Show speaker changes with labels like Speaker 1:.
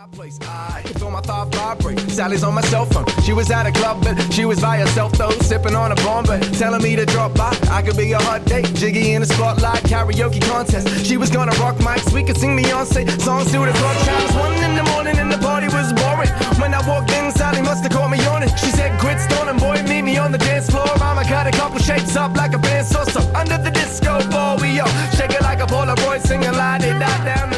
Speaker 1: Place. I feel my thought vibrate. Sally's on my cell phone. She was at a club, but she was by herself though, sipping on a bomb, but telling me to drop by. I could be a hot date, Jiggy in the spotlight, karaoke contest. She was gonna rock mics, we could sing Beyonce songs to the clock. It was 1 in the morning and the party was boring. When I walked in, Sally must have caught me yawning. She said, "Quit stoning, boy, meet me on the dance floor." I'ma cut a couple shapes up like a bandsaw. So under the disco ball, we all shake it like a Polaroid, singing la di da down.